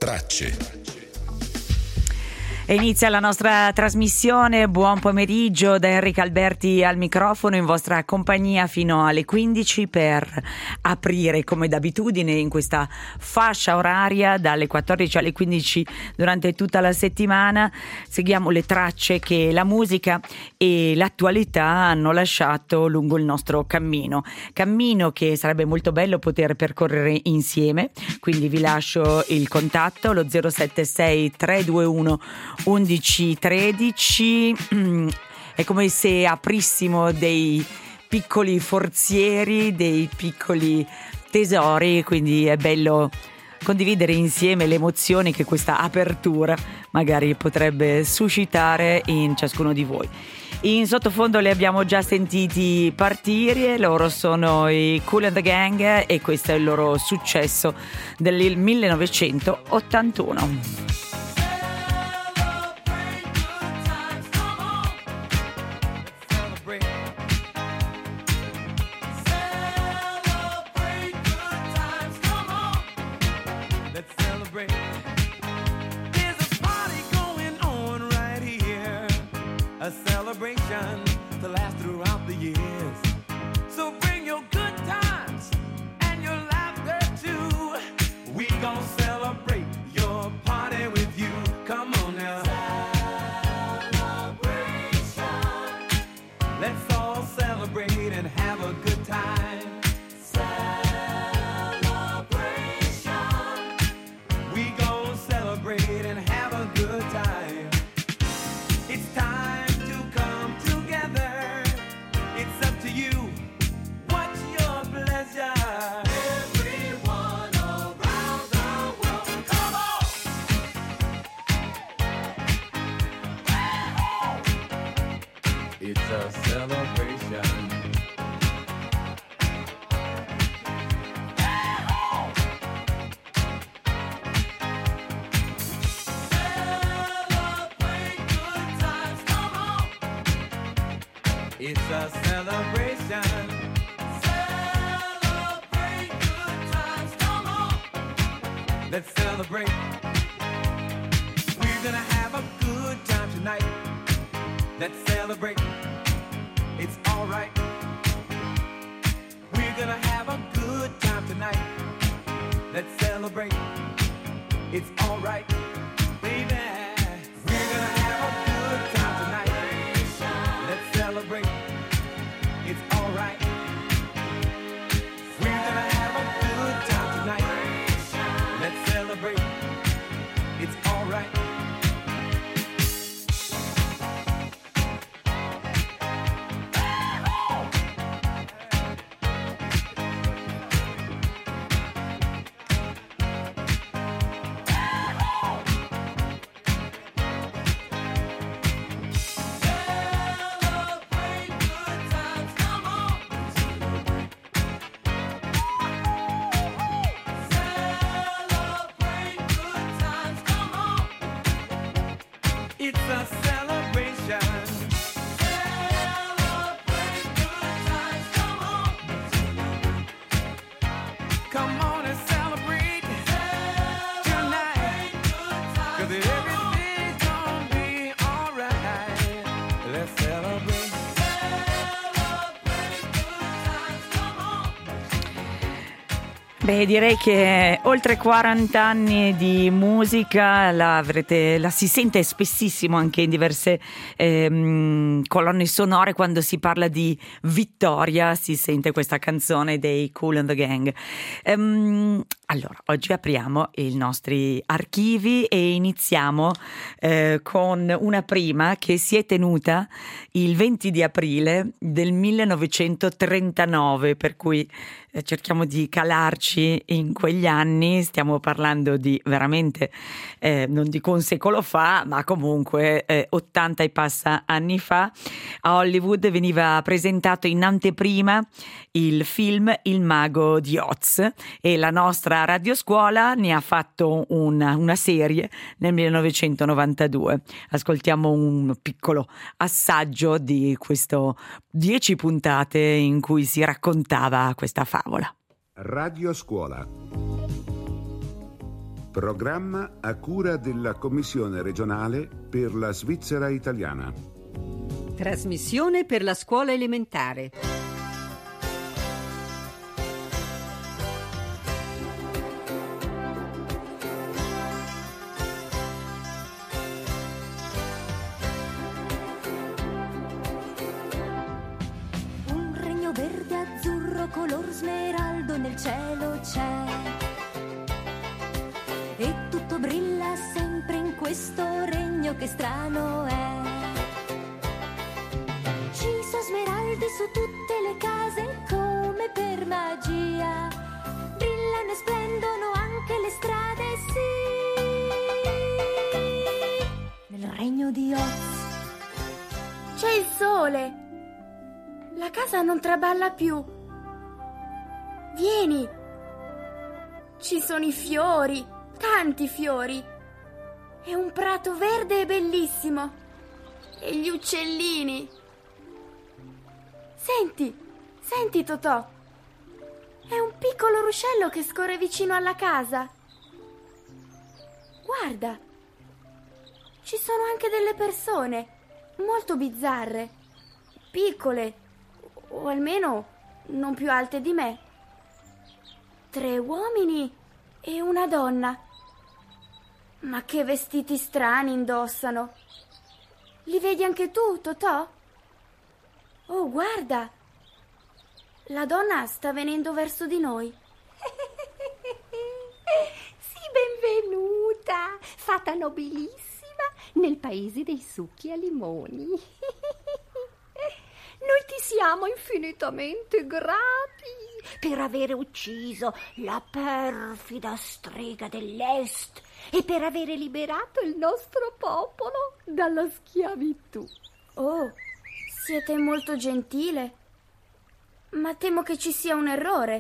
tracce. E inizia la nostra trasmissione. Buon pomeriggio da Enrica Alberti al microfono, in vostra compagnia fino alle 15 per aprire come d'abitudine in questa fascia oraria dalle 14 alle 15 durante tutta la settimana. Seguiamo le tracce che la musica e l'attualità hanno lasciato lungo il nostro cammino che sarebbe molto bello poter percorrere insieme, quindi vi lascio il contatto, lo 076 321 1113. È come se aprissimo dei piccoli forzieri, dei piccoli tesori, quindi è bello condividere insieme le emozioni che questa apertura magari potrebbe suscitare in ciascuno di voi. In sottofondo li abbiamo già sentiti partire, loro sono i Kool and the Gang e questo è il loro successo del 1981. A celebration to last throughout the years. So bring your good times and your laughter too. We gon' celebrate your party with you. Come on now. Celebration. Let's all celebrate and have a good time. Celebration. We gon' celebrate and have a good time. It's time. It's a celebration. Celebrate good times, come on. It's a celebration. Celebrate good times, come on. Let's celebrate. We're gonna have a good time tonight. Let's celebrate. It's alright. We're gonna have a good time tonight. Let's celebrate. It's alright. Baby, we're gonna have a good time tonight. Let's celebrate. It's alright. We're gonna have a good time tonight. Let's celebrate. It's alright. It's a celebration. Celebrate good times, come on. Come on and celebrate tonight. 'Cause everything's gonna be alright. Let's celebrate. Celebrate good times, come on. Beh, direi che oltre 40 anni di musica la si sente spessissimo anche in diverse colonne sonore. Quando si parla di vittoria si sente questa canzone dei Kool and the Gang. Allora, oggi apriamo i nostri archivi e iniziamo con una prima che si è tenuta il 20 di aprile del 1939, per cui cerchiamo di calarci in quegli anni. Stiamo parlando di veramente non dico un secolo fa, ma comunque 80 e passa anni fa. A Hollywood veniva presentato in anteprima il film Il Mago di Oz e la nostra radioscuola ne ha fatto una serie nel 1992. Ascoltiamo un piccolo assaggio di questo 10 puntate in cui si raccontava questa favola. Radio Scuola. Programma a cura della Commissione regionale per la Svizzera italiana. Trasmissione per la scuola elementare. Un regno verde azzurro color smeraldo nel cielo c'è. E tutto brilla sempre in questo regno, che strano è. Ci sono smeraldi su tutte le case come per magia. Brillano e splendono anche le strade, sì. Nel regno di Oz c'è il sole. La casa non traballa più. Vieni. Ci sono i fiori. Tanti fiori e un prato verde e bellissimo e gli uccellini. Senti Totò, è un piccolo ruscello che scorre vicino alla casa. Guarda, ci sono anche delle persone molto bizzarre, piccole o almeno non più alte di me. 3 uomini e una donna. Ma che vestiti strani indossano. Li vedi anche tu, Totò? Oh, guarda. La donna sta venendo verso di noi. Sì, benvenuta, fata nobilissima nel paese dei succhi a limoni. Noi ti siamo infinitamente grati per aver ucciso la perfida strega dell'Est e per avere liberato il nostro popolo dalla schiavitù. Oh, siete molto gentile. Ma temo che ci sia un errore.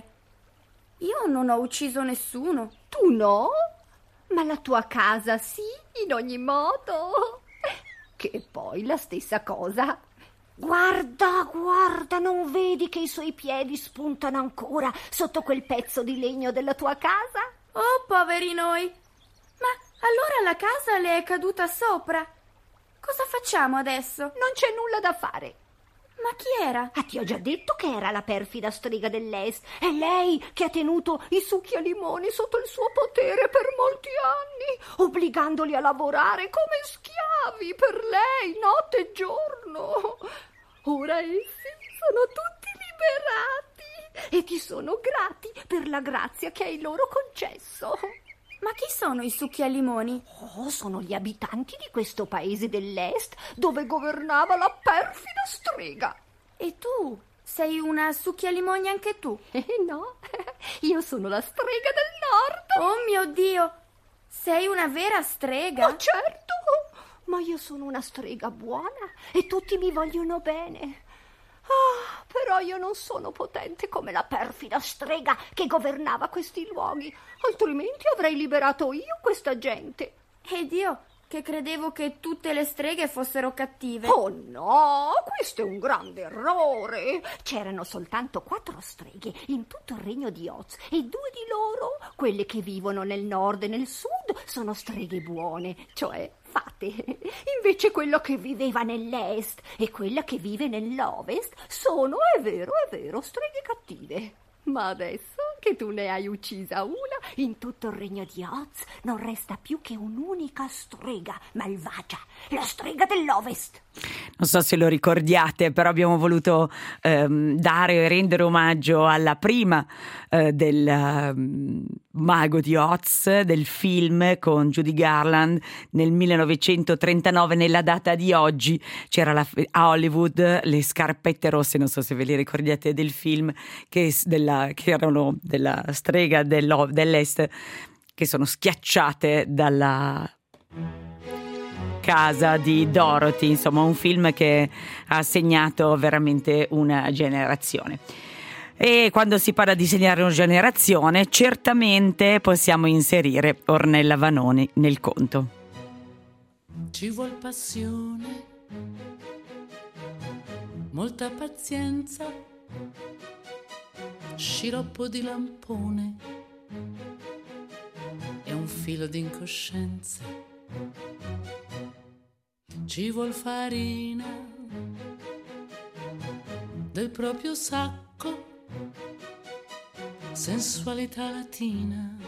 Io non ho ucciso nessuno. Tu no? Ma la tua casa sì, in ogni modo. Che poi la stessa cosa. Guarda, non vedi che i suoi piedi spuntano ancora sotto quel pezzo di legno della tua casa? Oh, poveri noi! Ma allora la casa le è caduta sopra. Cosa facciamo adesso? Non c'è nulla da fare. Ma chi era? Ah, ti ho già detto che era la perfida strega dell'Est. È lei che ha tenuto i succhi a limoni sotto il suo potere per molti anni, obbligandoli a lavorare come schiavi per lei notte e giorno. Ora essi sono tutti liberati e ti sono grati per la grazia che hai loro concesso. Ma chi sono i succhi a limoni? Oh, sono gli abitanti di questo paese dell'Est dove governava la perfida strega. E tu? Sei una succhi a limoni anche tu? No, io sono la strega del nord. Oh mio Dio! Sei una vera strega? Oh, certo! Ma io sono una strega buona e tutti mi vogliono bene. Ah, però io non sono potente come la perfida strega che governava questi luoghi, altrimenti avrei liberato io questa gente. Ed io, che credevo che tutte le streghe fossero cattive. Oh no, questo è un grande errore. C'erano soltanto 4 streghe in tutto il regno di Oz e 2 di loro, quelle che vivono nel nord e nel sud, sono streghe buone, cioè fate. Invece quello che viveva nell'est e quella che vive nell'ovest sono, è vero, streghe cattive. Ma adesso che tu ne hai uccisa una, in tutto il regno di Oz non resta più che un'unica strega malvagia, la strega dell'Ovest. Non so se lo ricordiate, però abbiamo voluto dare e rendere omaggio alla prima del Mago di Oz, del film con Judy Garland nel 1939. Nella data di oggi c'era a Hollywood le scarpette rosse, non so se ve le ricordiate del film, che erano della strega dell'Est, che sono schiacciate dalla casa di Dorothy. Insomma, un film che ha segnato veramente una generazione. E quando si parla di segnare una generazione, certamente possiamo inserire Ornella Vanoni nel conto. Ci vuol passione, molta pazienza, sciroppo di lampone e un filo d'incoscienza, ci vuol farina del proprio sacco, sensualità latina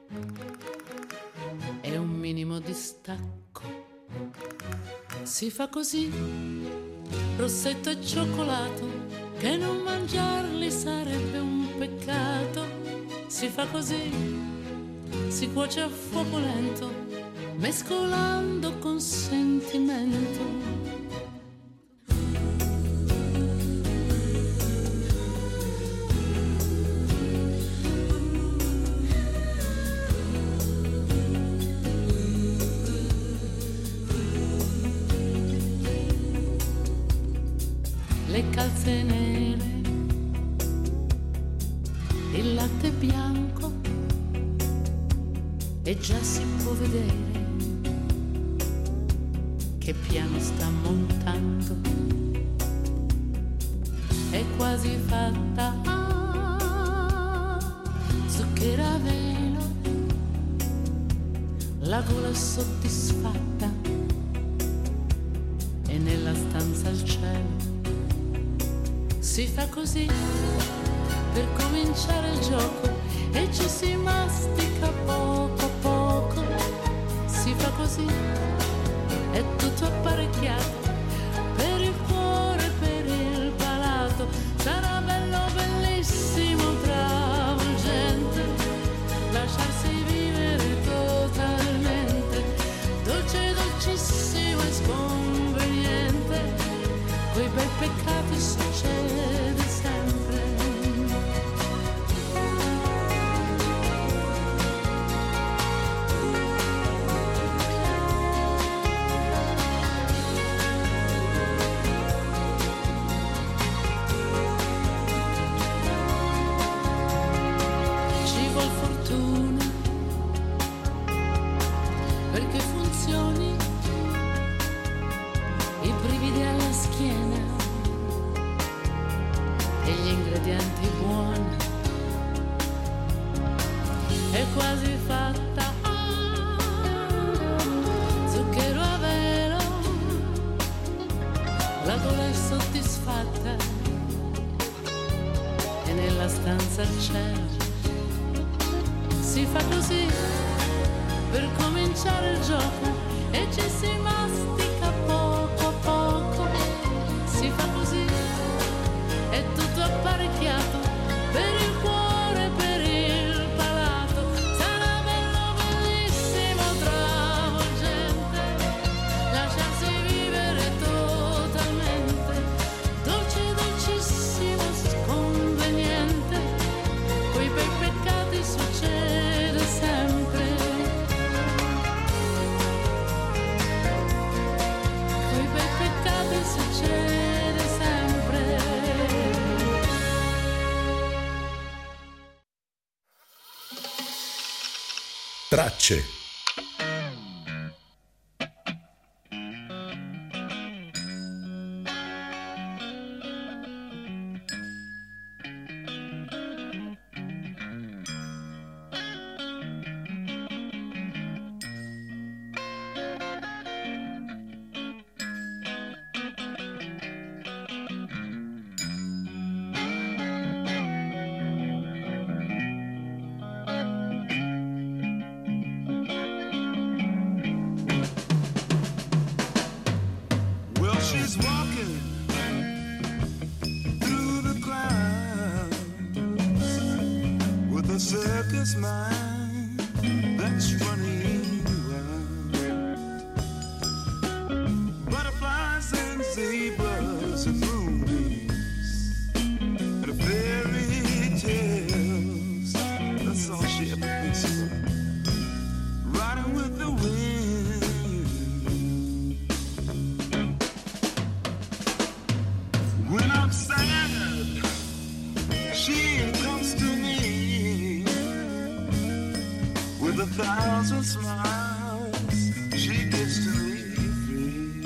e un minimo di stacco. Si fa così, rossetto e cioccolato, che non mangiarli sarebbe un peccato. Si fa così, si cuoce a fuoco lento, mescolando con sentimento. Le calze nere, il latte bianco, e già si può vedere che piano sta montando, è quasi fatta, zucchero a velo, la gola è soddisfatta e nella stanza al cielo. Si fa così per cominciare il gioco e ci si mastica poco a poco. Si fa così, è tutto apparecchiato per il cuore, per il palato. Sarà bello, bellissimo, travolgente, lasciarsi vivere totalmente, dolce, dolcissimo e sconveniente. Quei bei peccati succede sempre. Ci vuol fortuna perché funzioni, i brividi alla schiena e gli ingredienti buoni, è quasi fatta, zucchero a velo, la gola è soddisfatta e nella stanza al cielo. Si fa così per cominciare il gioco e ci si mastica poco a poco. Si fa così, è tutto apparecchiato per il cuore, per il palato. Sarà bello, bellissimo, travolgente, lasciarsi vivere totalmente, dolce, dolcissimo, sconveniente. Quei bei peccati succede sempre. Quei bei peccati succede sempre. Tracce. Well, she's walking through the clouds with a circus mind that's running wild. Butterflies and zebras and moonbeams and fairy tales. That's all she ever thinks about. Riding with the wind. When I'm sad, she comes to me with 1,000 smiles. She gives to me free.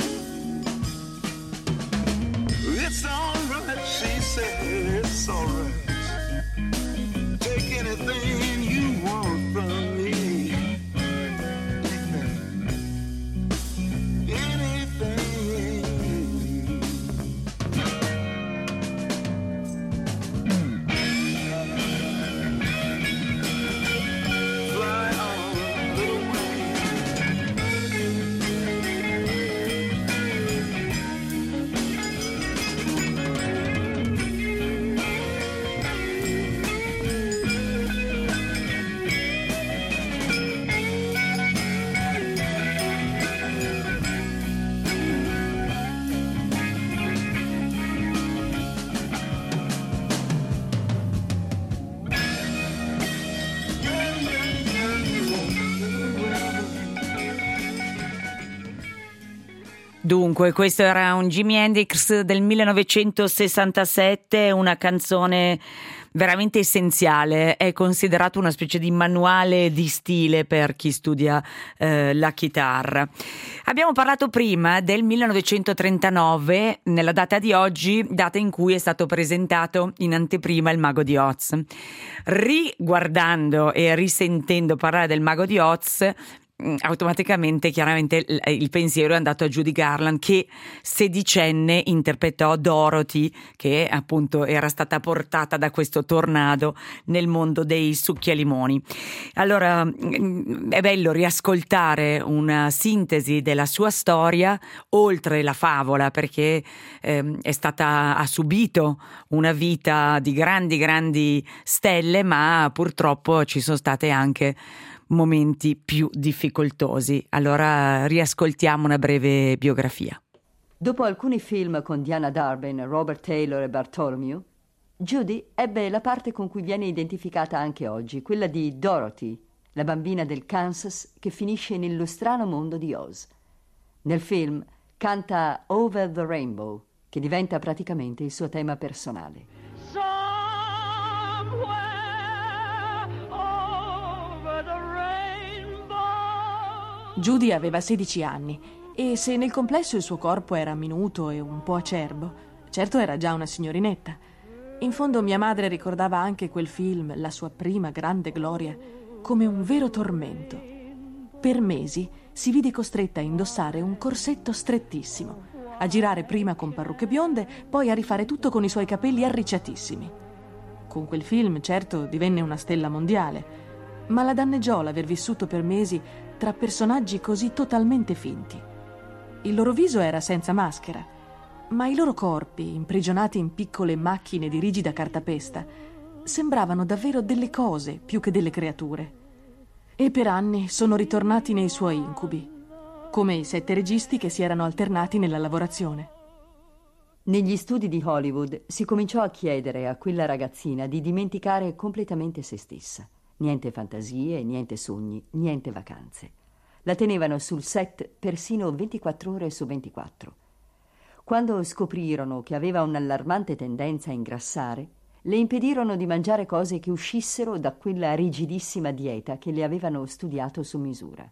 It's alright, she said, it's alright. Take anything you want from me. Dunque, questo era un Jimi Hendrix del 1967, una canzone veramente essenziale, è considerato una specie di manuale di stile per chi studia la chitarra. Abbiamo parlato prima del 1939, nella data di oggi, data in cui è stato presentato in anteprima Il Mago di Oz. Riguardando e risentendo parlare del Mago di Oz, automaticamente chiaramente il pensiero è andato a Judy Garland, che sedicenne interpretò Dorothy, che appunto era stata portata da questo tornado nel mondo dei succhialimoni. Allora è bello riascoltare una sintesi della sua storia oltre la favola, perché ha subito una vita di grandi stelle, ma purtroppo ci sono state anche momenti più difficoltosi. Allora riascoltiamo una breve biografia. Dopo alcuni film con Diana Darbin, Robert Taylor e Bartholomew, Judy ebbe la parte con cui viene identificata anche oggi, quella di Dorothy, la bambina del Kansas che finisce nello strano mondo di Oz. Nel film canta Over the Rainbow, che diventa praticamente il suo tema personale. Judy aveva 16 anni e se nel complesso il suo corpo era minuto e un po' acerbo, certo era già una signorinetta. In fondo mia madre ricordava anche quel film, la sua prima grande gloria, come un vero tormento. Per mesi si vide costretta a indossare un corsetto strettissimo, a girare prima con parrucche bionde, poi a rifare tutto con i suoi capelli arricciatissimi. Con quel film, certo, divenne una stella mondiale, ma la danneggiò l'aver vissuto per mesi tra personaggi così totalmente finti. Il loro viso era senza maschera, ma i loro corpi, imprigionati in piccole macchine di rigida cartapesta, sembravano davvero delle cose più che delle creature. E per anni sono ritornati nei suoi incubi, come i 7 registi che si erano alternati nella lavorazione. Negli studi di Hollywood si cominciò a chiedere a quella ragazzina di dimenticare completamente se stessa. Niente fantasie, niente sogni, niente vacanze. La tenevano sul set persino 24 ore su 24. Quando scoprirono che aveva un'allarmante tendenza a ingrassare, le impedirono di mangiare cose che uscissero da quella rigidissima dieta che le avevano studiato su misura.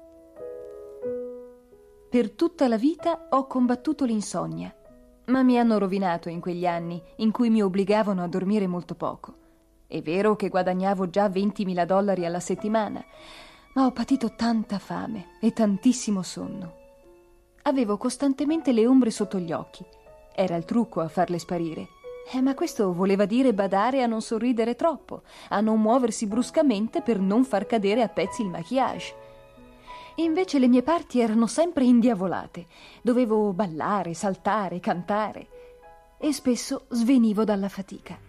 Per tutta la vita ho combattuto l'insonnia, ma mi hanno rovinato in quegli anni in cui mi obbligavano a dormire molto poco. È vero che guadagnavo già $20.000 alla settimana, ma ho patito tanta fame e tantissimo sonno. Avevo costantemente le ombre sotto gli occhi. Era il trucco a farle sparire. Ma questo voleva dire badare a non sorridere troppo, a non muoversi bruscamente per non far cadere a pezzi il maquillage. Invece le mie parti erano sempre indiavolate. Dovevo ballare, saltare, cantare e spesso svenivo dalla fatica.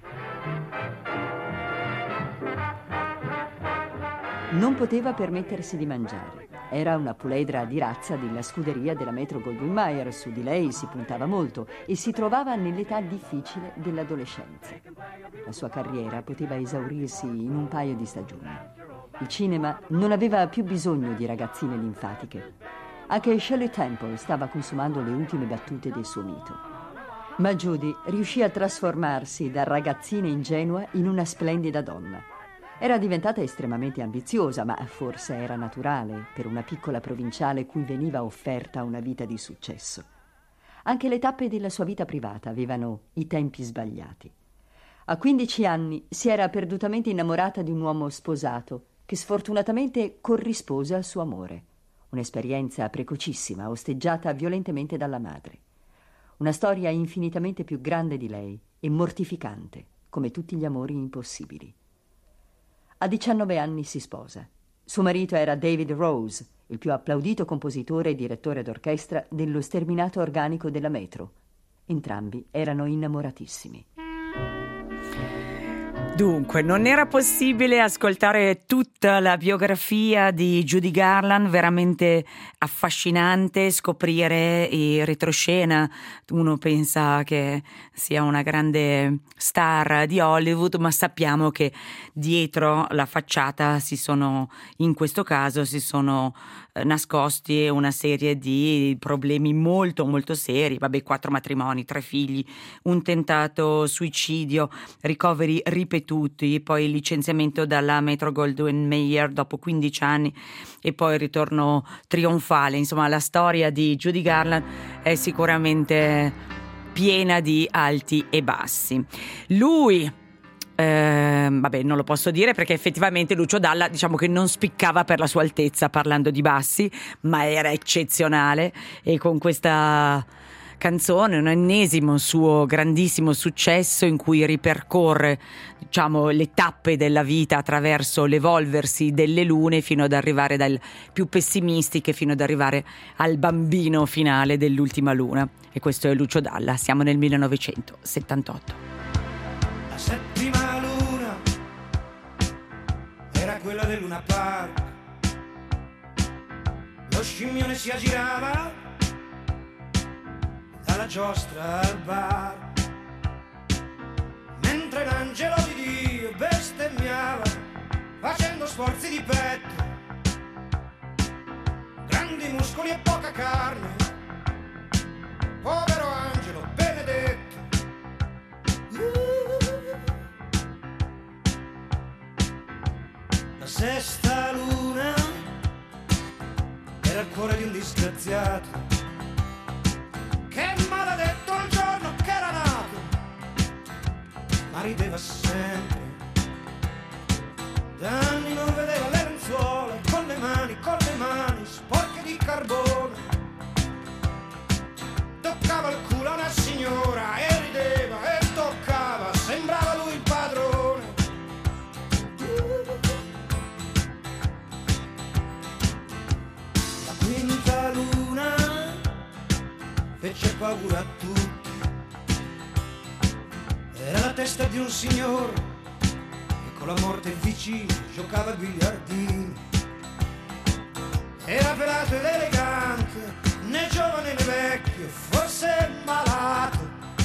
Non poteva permettersi di mangiare. Era una puledra di razza della scuderia della Metro-Goldwyn-Mayer, su di lei si puntava molto e si trovava nell'età difficile dell'adolescenza. La sua carriera poteva esaurirsi in un paio di stagioni. Il cinema non aveva più bisogno di ragazzine linfatiche. Anche Shirley Temple stava consumando le ultime battute del suo mito. Ma Judy riuscì a trasformarsi da ragazzina ingenua in una splendida donna. Era diventata estremamente ambiziosa, ma forse era naturale per una piccola provinciale cui veniva offerta una vita di successo. Anche le tappe della sua vita privata avevano i tempi sbagliati. A 15 anni si era perdutamente innamorata di un uomo sposato che sfortunatamente corrispose al suo amore. Un'esperienza precocissima, osteggiata violentemente dalla madre. Una storia infinitamente più grande di lei e mortificante, come tutti gli amori impossibili. A 19 anni si sposa. Suo marito era David Rose, il più applaudito compositore e direttore d'orchestra dello sterminato organico della Metro. Entrambi erano innamoratissimi. Dunque, non era possibile ascoltare tutta la biografia di Judy Garland, veramente affascinante, scoprire in retroscena. Uno pensa che sia una grande star di Hollywood, ma sappiamo che dietro la facciata in questo caso si sono nascosti e una serie di problemi molto molto seri, 4 matrimoni, 3 figli, un tentato suicidio, ricoveri ripetuti, poi il licenziamento dalla Metro-Goldwyn-Mayer dopo 15 anni e poi il ritorno trionfale. Insomma, la storia di Judy Garland è sicuramente piena di alti e bassi. Lui non lo posso dire perché effettivamente Lucio Dalla, diciamo che non spiccava per la sua altezza parlando di bassi, ma era eccezionale, e con questa canzone, un ennesimo suo grandissimo successo in cui ripercorre, diciamo, le tappe della vita attraverso l'evolversi delle lune fino ad arrivare dal più pessimistiche fino ad arrivare al bambino finale dell'ultima luna. E questo è Lucio Dalla, siamo nel 1978. La settima luna era quella del Luna Park. Lo scimmione si aggirava dalla giostra al bar, mentre l'angelo di Dio bestemmiava facendo sforzi di petto, grandi muscoli e poca carne, povero angelo benedetto. La sesta luna era il cuore di un disgraziato che maledetto il giorno che era nato, ma rideva sempre. Da anni non vedeva le lenzuola con le mani sporche di carbone. Toccava il culo a una signora e rideva e toccava, sembrava lui il padrone. La quinta luna fece paura a tutti. Era la testa di un signore che con la morte vicino giocava a biliardino. Era pelato ed elegante, né giovane né vecchio, forse malato.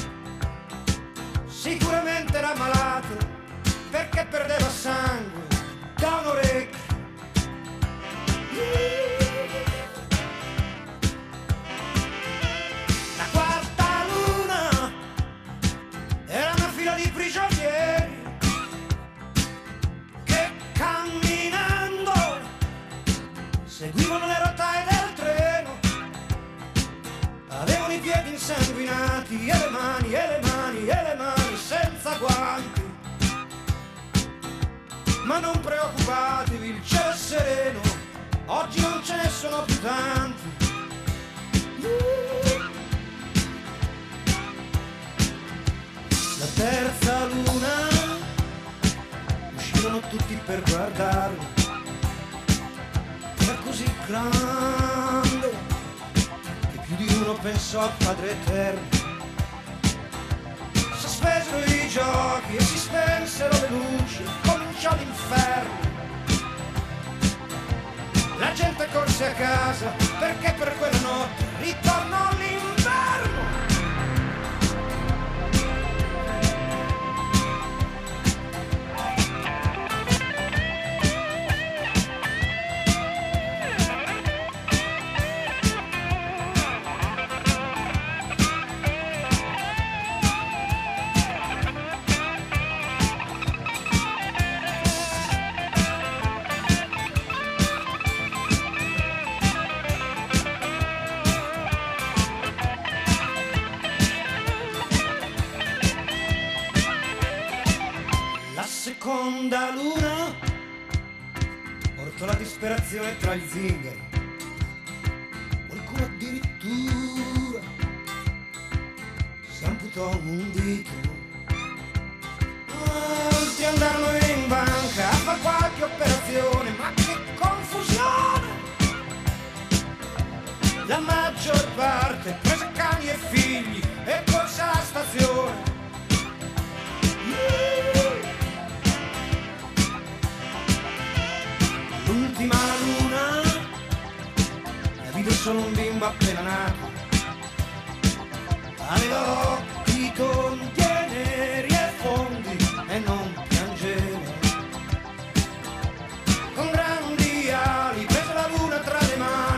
Sicuramente era malato perché perdeva sangue da un orecchio. La quarta luna era una fila di prigionieri che camminando seguivano le rotaie del treno. Avevano i piedi insanguinati e le mani, e le mani, e le mani senza guanti. Ma non preoccupatevi, il cielo è sereno, oggi non ce ne sono più tanti. La terza luna uscirono tutti per guardarlo. Era così grande che più di uno pensò al Padre Eterno. Sospesero i giochi e si spensero le luci, cominciò l'inferno. La gente corse a casa perché per quella notte ritornò l'inverno. Seconda luna portò la disperazione tra gli zingari. Qualcuno addirittura si amputò un dito. Altri andarono in banca a far qualche operazione, ma che confusione! La maggior parte prese cani e figli e corse alla stazione. L'ultima luna la vide solo un bimbo appena nato. Aveva occhi tondi e neri e fondi e non piangeva. Con grandi ali prese la luna tra le mani.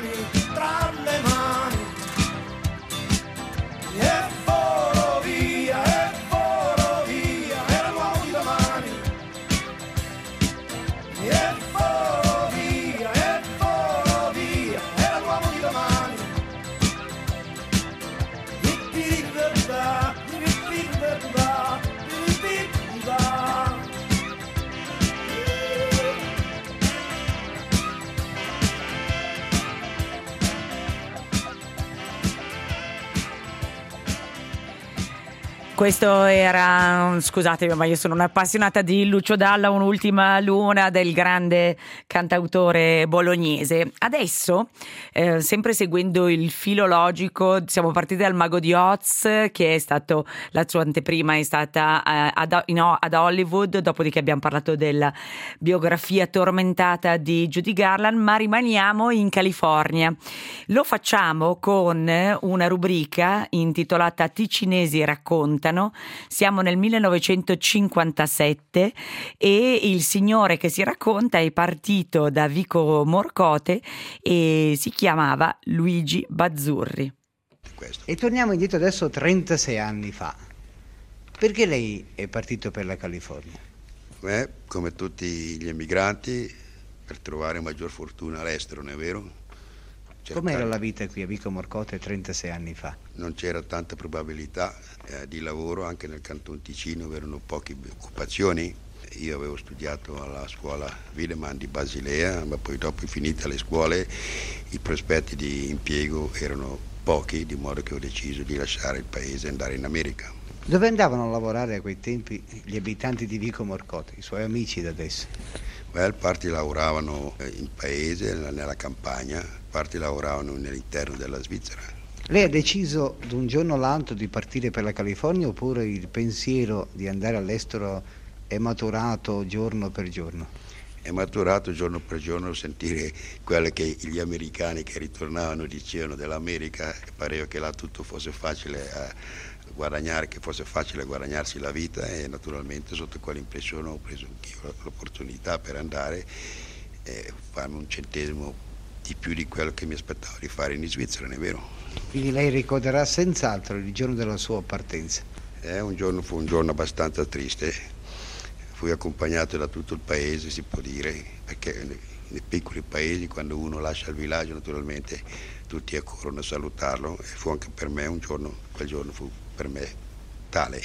Questo era, scusatemi, ma io sono un'appassionata di Lucio Dalla, Un'ultima luna, del grande cantautore bolognese. Adesso, sempre seguendo il filo logico, siamo partiti dal Mago di Oz, che è stato, la sua anteprima è stata ad Hollywood, dopodiché abbiamo parlato della biografia tormentata di Judy Garland, ma rimaniamo in California. Lo facciamo con una rubrica intitolata Ticinesi raccontano. Siamo nel 1957 e il signore che si racconta è partito da Vico Morcote e si chiamava Luigi Bazzurri. E torniamo indietro adesso 36 anni fa. Perché lei è partito per la California? Come tutti gli emigranti, per trovare maggior fortuna all'estero, non è vero? Com'era la vita qui a Vico Morcote 36 anni fa? Non c'era tanta probabilità di lavoro, anche nel Canton Ticino erano poche occupazioni. Io avevo studiato alla scuola Wiedemann di Basilea, ma poi dopo finite le scuole i prospetti di impiego erano pochi, di modo che ho deciso di lasciare il paese e andare in America. Dove andavano a lavorare a quei tempi gli abitanti di Vico Morcote, i suoi amici da adesso? Parti lavoravano in paese, nella campagna, parti lavoravano nell'interno della Svizzera. Lei ha deciso d'un giorno all'altro di partire per la California oppure il pensiero di andare all'estero è maturato giorno per giorno? È maturato giorno per giorno sentire quello che gli americani che ritornavano dicevano dell'America, pareva che là tutto fosse facile guadagnare, che fosse facile guadagnarsi la vita, e naturalmente sotto quell'impressione ho preso anch'io l'opportunità per andare e farmi un centesimo di più di quello che mi aspettavo di fare in Svizzera, non è vero? Quindi lei ricorderà senz'altro il giorno della sua partenza? Fu un giorno abbastanza triste, fui accompagnato da tutto il paese, si può dire, perché nei piccoli paesi quando uno lascia il villaggio naturalmente tutti accorrono a salutarlo, e fu anche per me quel giorno fu per me tale,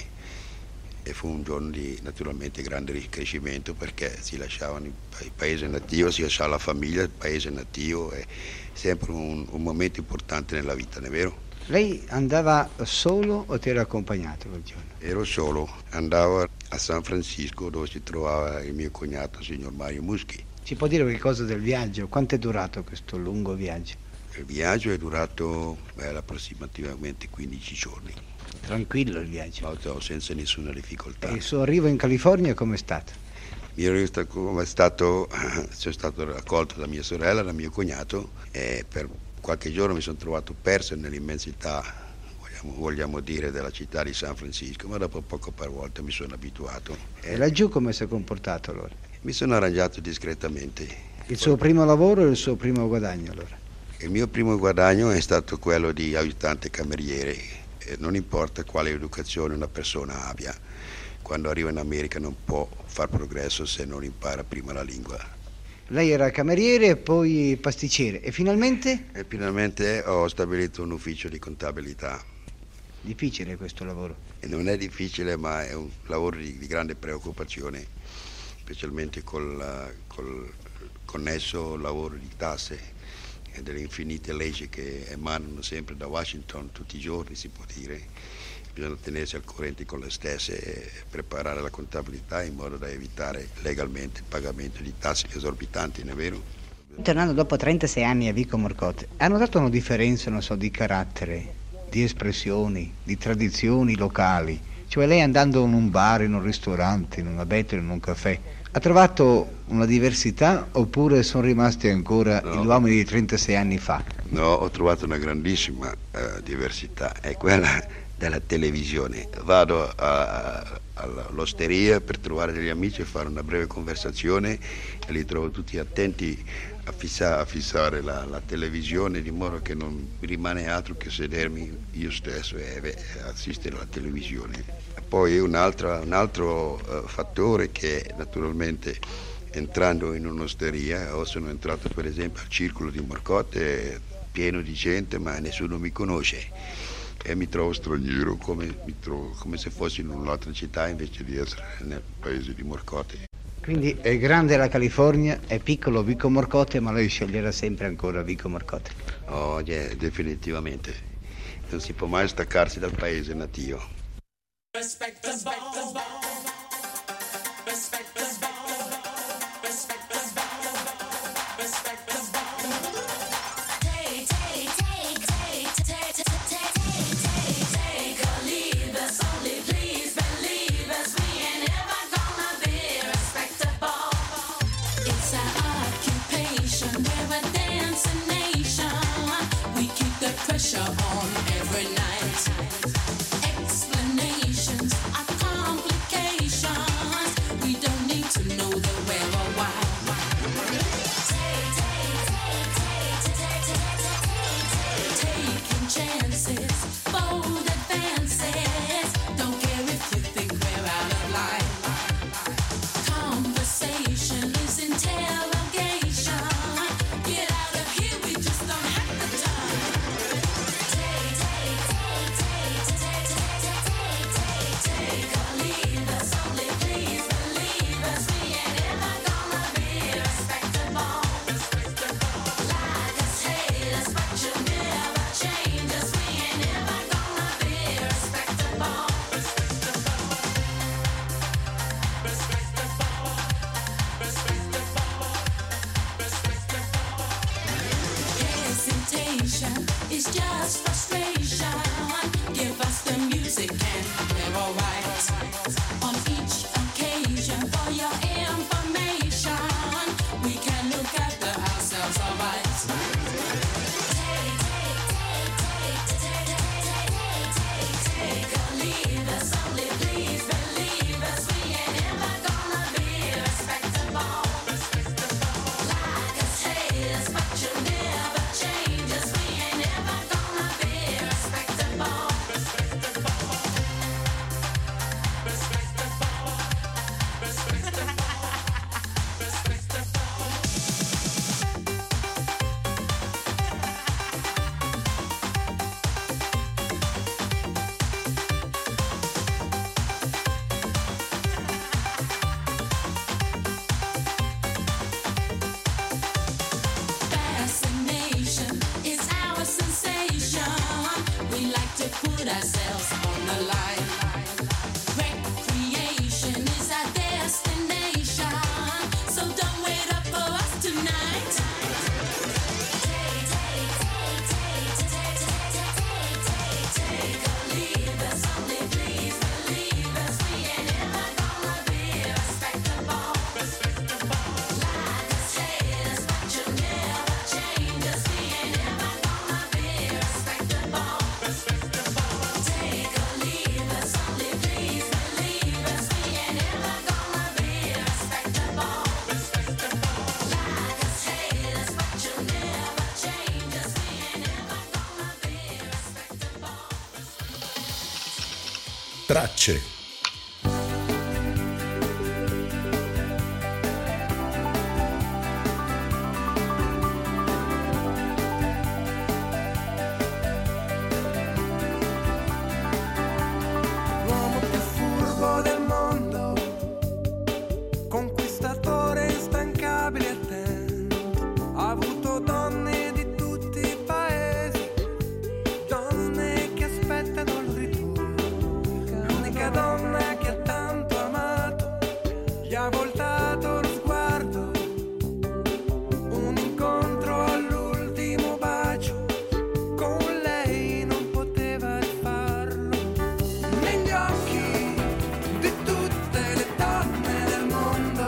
e fu un giorno di naturalmente grande ricrescimento, perché si lasciavano il paese natio, si lasciava la famiglia, il paese natio, è sempre un momento importante nella vita, non è vero? Lei andava solo o ti era accompagnato quel giorno? Ero solo, andavo a San Francisco dove si trovava il mio cognato, il signor Mario Muschi. Ci può dire qualcosa del viaggio? Quanto è durato questo lungo viaggio? Il viaggio è durato approssimativamente 15 giorni. Tranquillo il viaggio? No, senza nessuna difficoltà. E il suo arrivo in California com'è stato? Il mio arrivo sono stato raccolto da mia sorella, da mio cognato, e per qualche giorno mi sono trovato perso nell'immensità, vogliamo dire, della città di San Francisco, ma dopo poco per volta mi sono abituato. E laggiù come si è comportato allora? Mi sono arrangiato discretamente. Il suo primo lavoro e il suo primo guadagno allora? Il mio primo guadagno è stato quello di aiutante cameriere. Non importa quale educazione una persona abbia, quando arriva in America non può far progresso se non impara prima la lingua. Lei era cameriere e poi pasticcere e finalmente? E finalmente ho stabilito un ufficio di contabilità. Difficile questo lavoro? E non è difficile, ma è un lavoro di grande preoccupazione, specialmente col connesso lavoro di tasse e delle infinite leggi che emanano sempre da Washington tutti i giorni, si può dire. Bisogna tenersi al corrente con le stesse e preparare la contabilità in modo da evitare legalmente il pagamento di tasse esorbitanti, non è vero? Tornando dopo 36 anni a Vico Morcote, ha notato una differenza, non so, di carattere, di espressioni, di tradizioni locali? Cioè lei andando in un bar, in un ristorante, in una bettola, in un caffè, ha trovato una diversità oppure sono rimasti ancora gli uomini di 36 anni fa? No, ho trovato una grandissima diversità, è quella della televisione. Vado all'osteria per trovare degli amici e fare una breve conversazione e li trovo tutti attenti a fissare la televisione, di modo che non mi rimane altro che sedermi io stesso e assistere alla televisione. Poi un altro fattore che naturalmente entrando in un'osteria, sono entrato per esempio al circolo di Morcote pieno di gente ma nessuno mi conosce e mi trovo straniero, come se fossi in un'altra città invece di essere nel paese di Morcote. Quindi è grande la California, è piccolo Vico Morcote, ma lei sceglierà sempre ancora Vico Morcote? Oh, definitivamente. Non si può mai staccarsi dal paese natio. Pressure on every night. Explanations are complications. We don't need to know the where or why. Taking chances, bold advances. Don't care if you think we're out of line. Conversation is interrogation. Get out of here, we just don't have the time. Take or leave us, only please believe us. We ain't ever gonna be respectable. Like us, hate us, but you never change us. We ain't ever gonna be respectable. Hesitation is just frustration. Give us the music and we're alright. On each occasion, for your information, we can look after ourselves alright. Take or leave us, only please believe us. We ain't ever gonna be respectable. Like us, hate us, but you never change us. We ain't ever gonna be respectable. Fascination is our sensation. We like to put ourselves on the line. Recreation is our destination. So don't wait up for us tonight. Take or leave us, only please believe us. We ain't ever gonna be respectable. Like us, hate us, but you never change us. We ain't ever gonna be respectable. Take or leave us, only please believe us. We ain't ever gonna be respectable. Like us, hate us, but you never change us. We ain't ever gonna be respectable. Tracce. L'uomo più furbo del mondo, conquistatore instancabile e attento, ha avuto donne di tutti i paesi, donne che aspettano il ritorno. L'unica donna che ha tanto amato, gli ha voltato lo sguardo, un incontro all'ultimo bacio, con lei non poteva farlo. Negli occhi di tutte le donne del mondo,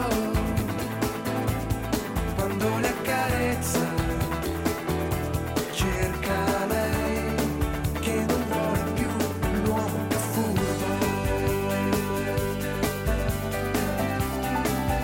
quando le accarezza, cerca lei che non vuole più l'uomo più furbo.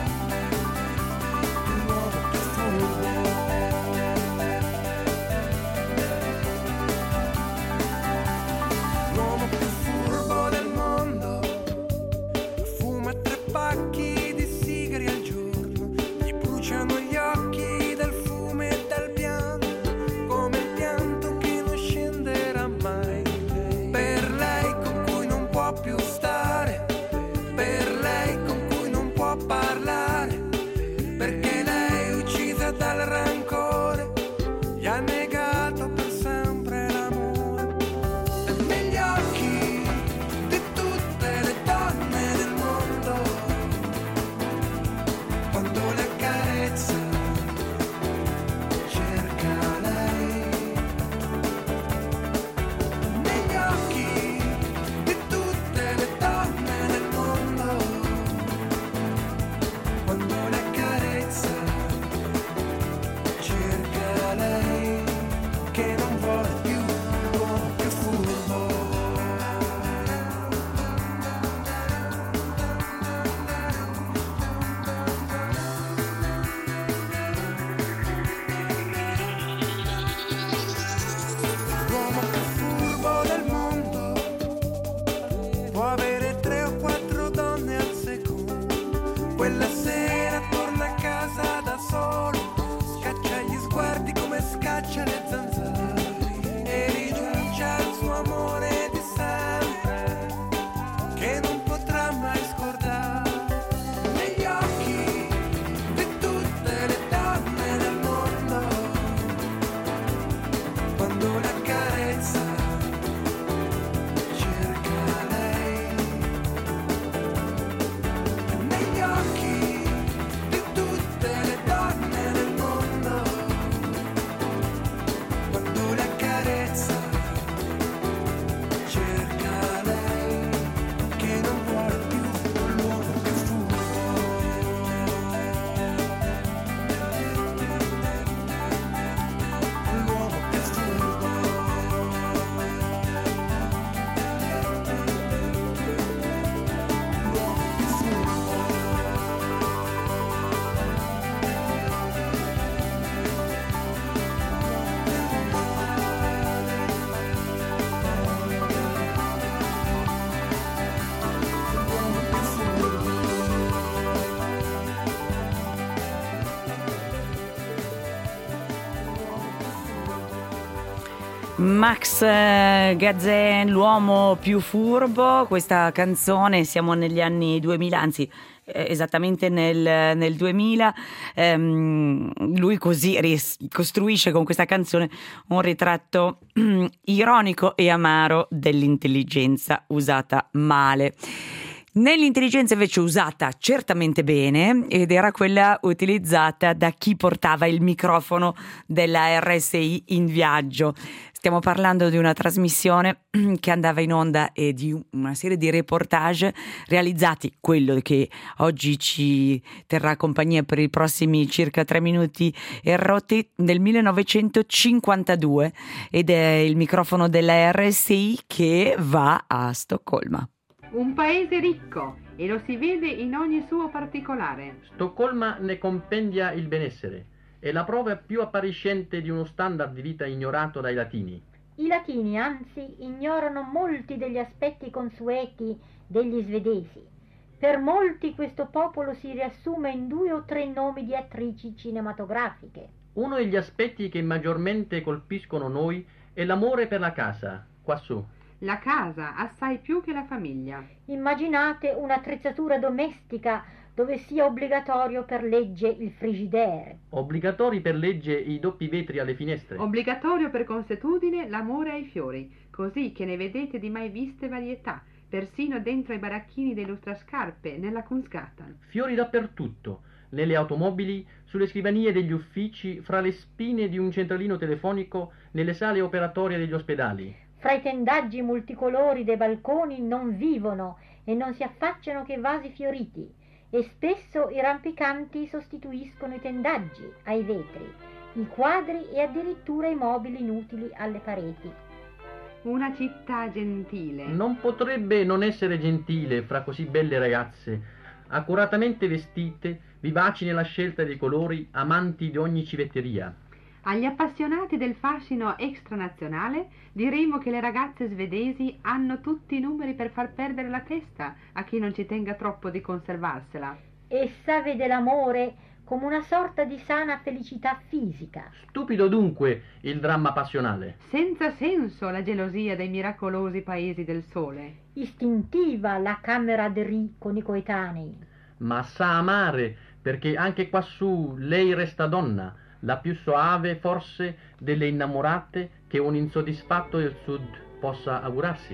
Max Gazzè, l'uomo più furbo. Questa canzone, siamo negli anni 2000, anzi esattamente nel 2000. Lui così costruisce con questa canzone un ritratto ironico e amaro dell'intelligenza usata male. Nell'intelligenza invece usata certamente bene, ed era quella utilizzata da chi portava il microfono della RSI in viaggio. Stiamo parlando di una trasmissione che andava in onda e di una serie di reportage realizzati, quello che oggi ci terrà compagnia per i prossimi circa 3 minuti e rotti, nel 1952, ed è il microfono della RSI che va a Stoccolma. Un paese ricco, e lo si vede in ogni suo particolare. Stoccolma ne compendia il benessere. È la prova più appariscente di uno standard di vita ignorato dai latini. I latini, anzi, ignorano molti degli aspetti consueti degli svedesi. Per molti questo popolo si riassume in 2 o 3 nomi di attrici cinematografiche. Uno degli aspetti che maggiormente colpiscono noi è l'amore per la casa, quassù. La casa, assai più che la famiglia. Immaginate un'attrezzatura domestica dove sia obbligatorio per legge il frigidaire. Obbligatori per legge i doppi vetri alle finestre. Obbligatorio per consuetudine l'amore ai fiori, così che ne vedete di mai viste varietà, persino dentro i baracchini dei lustrascarpe, nella Kungsgatan. Fiori dappertutto, nelle automobili, sulle scrivanie degli uffici, fra le spine di un centralino telefonico, nelle sale operatorie degli ospedali. Fra i tendaggi multicolori dei balconi non vivono e non si affacciano che vasi fioriti, e spesso i rampicanti sostituiscono i tendaggi ai vetri, i quadri e addirittura i mobili inutili alle pareti. Una città gentile. Non potrebbe non essere gentile fra così belle ragazze, accuratamente vestite, vivaci nella scelta dei colori, amanti di ogni civetteria. Agli appassionati del fascino extranazionale diremo che le ragazze svedesi hanno tutti i numeri per far perdere la testa a chi non ci tenga troppo di conservarsela. Essa vede l'amore come una sorta di sana felicità fisica. Stupido dunque il dramma passionale. Senza senso la gelosia dei miracolosi paesi del sole. Istintiva la camaraderie con i coetanei. Ma sa amare, perché anche quassù lei resta donna, la più soave forse delle innamorate che un insoddisfatto del sud possa augurarsi.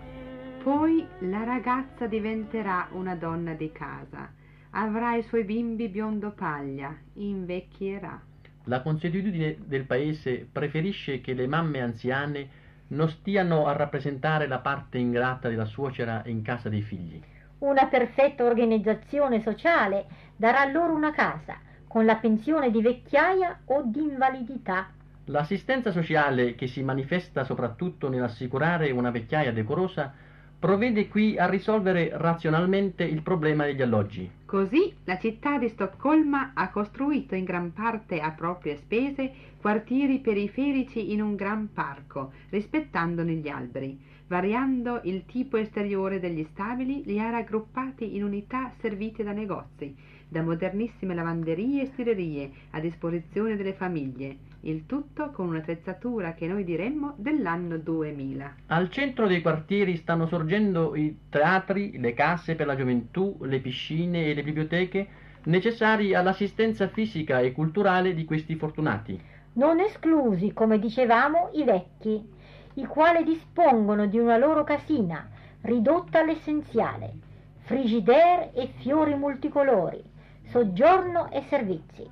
Poi la ragazza diventerà una donna di casa, avrà i suoi bimbi biondo paglia, invecchierà. La consuetudine del paese preferisce che le mamme anziane non stiano a rappresentare la parte ingrata della suocera in casa dei figli. Una perfetta organizzazione sociale darà loro una casa, con la pensione di vecchiaia o di invalidità. L'assistenza sociale, che si manifesta soprattutto nell'assicurare una vecchiaia decorosa, provvede qui a risolvere razionalmente il problema degli alloggi. Così la città di Stoccolma ha costruito in gran parte a proprie spese quartieri periferici in un gran parco, rispettandone gli alberi. Variando il tipo esteriore degli stabili, li ha raggruppati in unità servite da negozi, da modernissime lavanderie e stirerie a disposizione delle famiglie, il tutto con un'attrezzatura che noi diremmo dell'anno 2000. Al centro dei quartieri stanno sorgendo i teatri, le case per la gioventù, le piscine e le biblioteche necessari all'assistenza fisica e culturale di questi fortunati. Non esclusi, come dicevamo, i vecchi, i quali dispongono di una loro casina, ridotta all'essenziale, frigidaire e fiori multicolori, soggiorno e servizi.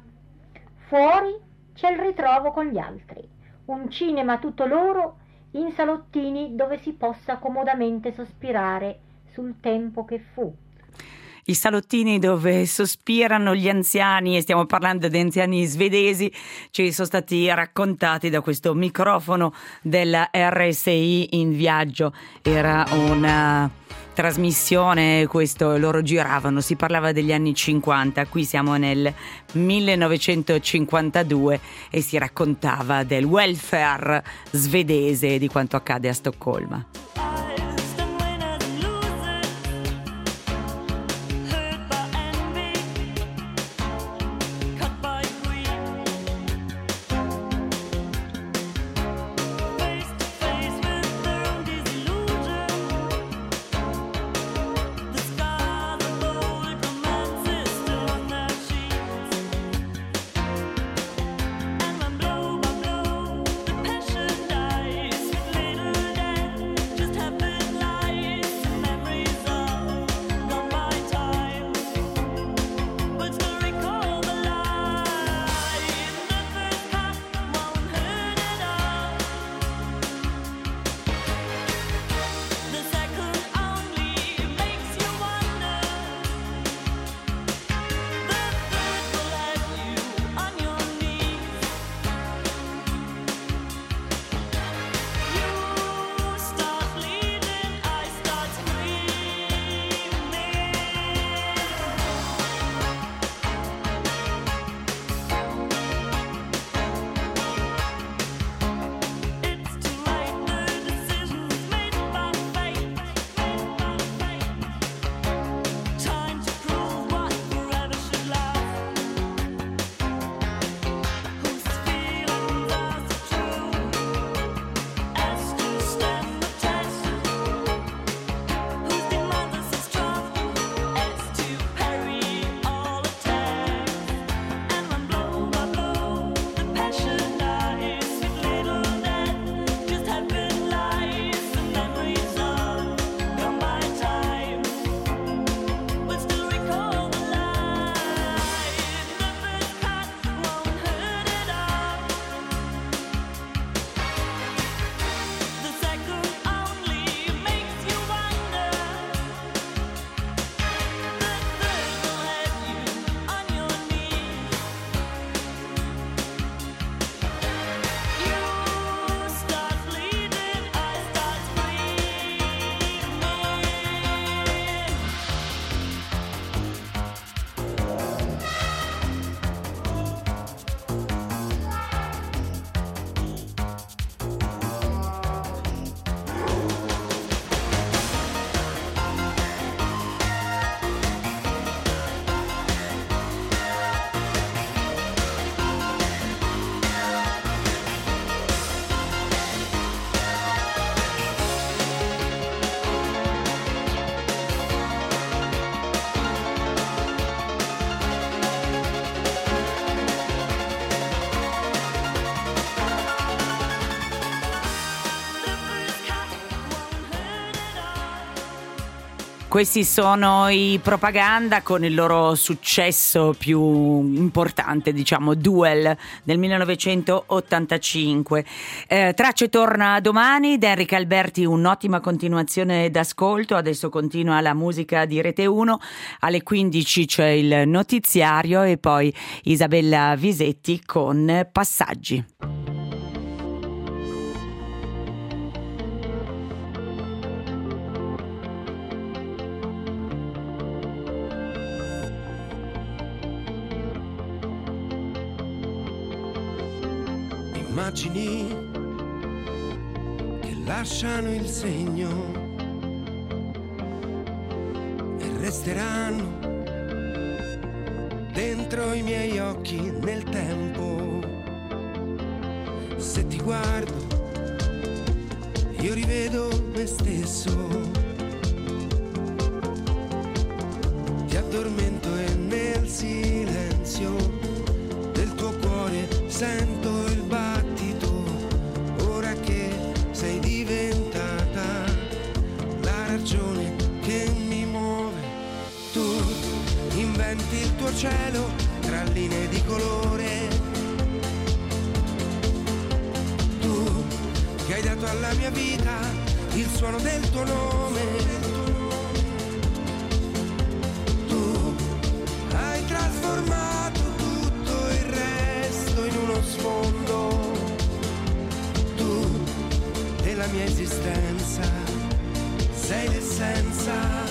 Fuori c'è il ritrovo con gli altri, un cinema tutto loro in salottini dove si possa comodamente sospirare sul tempo che fu. I salottini dove sospirano gli anziani, e stiamo parlando di anziani svedesi, ci sono stati raccontati da questo microfono della RSI in viaggio. Era una trasmissione, questo loro giravano, si parlava degli anni 50, qui siamo nel 1952 e si raccontava del welfare svedese e di quanto accade a Stoccolma. Faced Questi sono i Propaganda con il loro successo più importante, diciamo, Duel del 1985. Tracce torna domani, da Enrico Alberti un'ottima continuazione d'ascolto. Adesso continua la musica di Rete 1, alle 15 c'è il notiziario e poi Isabella Visetti con Passaggi. Immagini che lasciano il segno e resteranno dentro i miei occhi nel tempo. Se ti guardo, io rivedo me stesso. Ti addormento e nel silenzio del tuo cuore sento il battito. Ora che sei diventata la ragione che mi muove, tu inventi il tuo cielo tra linee di colore. Tu che hai dato alla mia vita il suono del tuo nome. Tu hai trasformato tutto il resto in uno sfondo. Tu della mia esistenza sei l'essenza.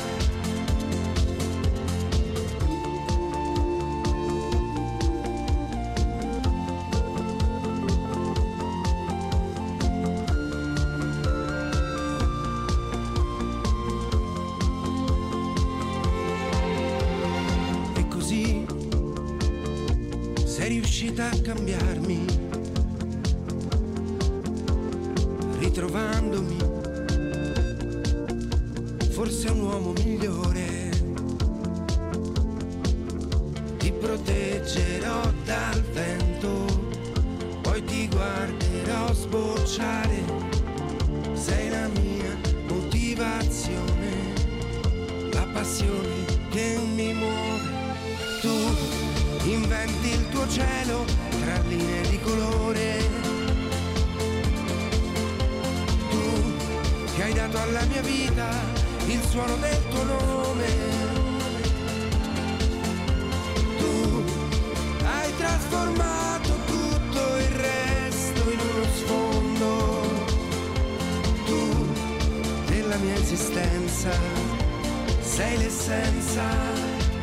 A cambiarmi, ritrovandomi, forse un uomo migliore. Ti proteggerò dal vento, poi ti guarderò sbocciare. Sei la mia motivazione, la passione che mi muove. Tu inventi il tuo cielo tra linee di colore. Tu che hai dato alla mia vita il suono del tuo nome. Tu hai trasformato tutto il resto in uno sfondo. Tu della mia esistenza sei l'essenza.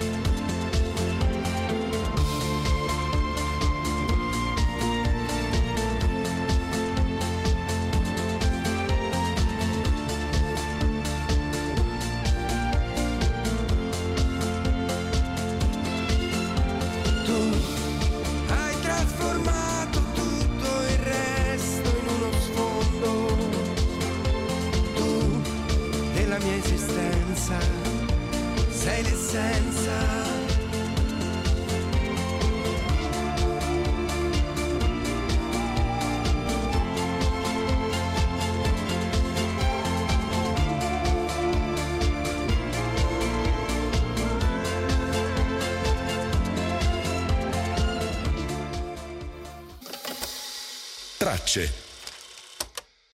Sei l'essenza. Tracce.